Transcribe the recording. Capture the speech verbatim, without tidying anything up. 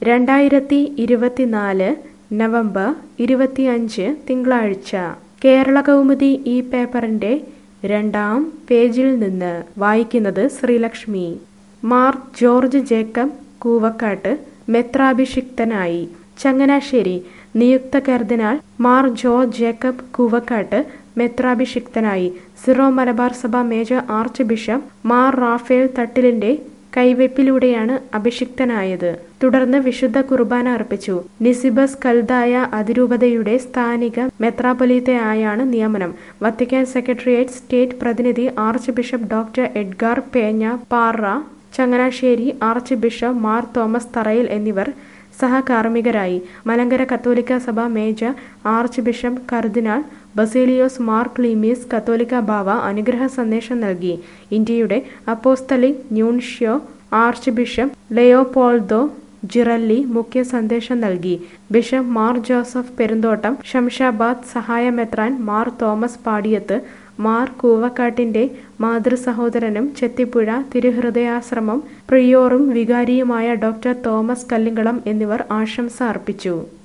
രണ്ടായിരത്തി ഇരുപത്തിനാല് നവംബർ ഇരുപത്തിയഞ്ച് തിങ്കളാഴ്ച കേരള കൗമുദി ഈ പേപ്പറിന്റെ രണ്ടാം പേജിൽ നിന്ന് വായിക്കുന്നത് ശ്രീലക്ഷ്മി. മാർ ജോർജ് ജേക്കബ് കൂവക്കാട്ട് മെത്രാഭിഷിക്തനായി. ചങ്ങനാശ്ശേരി. നിയുക്ത കർദിനാൾ മാർ ജോർജ് ജേക്കബ് കൂവക്കാട്ട് മെത്രാഭിഷിക്തനായി. സിറോ മലബാർ സഭ major archbishop Mar Raphael തട്ടിലിന്റെ കൈവെപ്പിലൂടെയാണ് അഭിഷിക്തനായത്. തുടർന്ന് വിശുദ്ധ കുർബാന അർപ്പിച്ചു. നിസിബസ് കൽദായ അതിരൂപതയുടെ സ്ഥാനിക മെത്രാപ്പൊലീത്തയായാണ് നിയമനം. വത്തിക്കാൻ സെക്രട്ടേറിയറ്റ് സ്റ്റേറ്റ് പ്രതിനിധി archbishop doctor Edgar Pena Parra, Changanassery archbishop Mar Thomas Tharayil എന്നിവർ സഹകാർമ്മികരായി. മലങ്കര കത്തോലിക്ക സഭ മേജർ ആർച്ച് ബിഷപ്പ് കർദിനാൾ ബസേലിയോസ് മാർ ക്ലീമീസ് കത്തോലിക്ക ബാവ അനുഗ്രഹ സന്ദേശം നൽകി. ഇന്ത്യയുടെ apostolic nuncio archbishop Leopoldo Girelli മുഖ്യ സന്ദേശം നൽകി. ബിഷപ്പ് മാർ ജോസഫ് പെരുന്തോട്ടം, ശംഷാബാദ് സഹായ മെത്രാൻ മാർ തോമസ് പാടിയത്ത്, മാർ കൂവക്കാട്ടിന്റെ മാതൃസഹോദരനും ചെത്തിപ്പുഴ തിരുഹൃദയാശ്രമം പ്രിയോറും വികാരിയുമായ ഡോക്ടർ തോമസ് കല്ലിങ്കളം എന്നിവർ ആശംസ അർപ്പിച്ചു.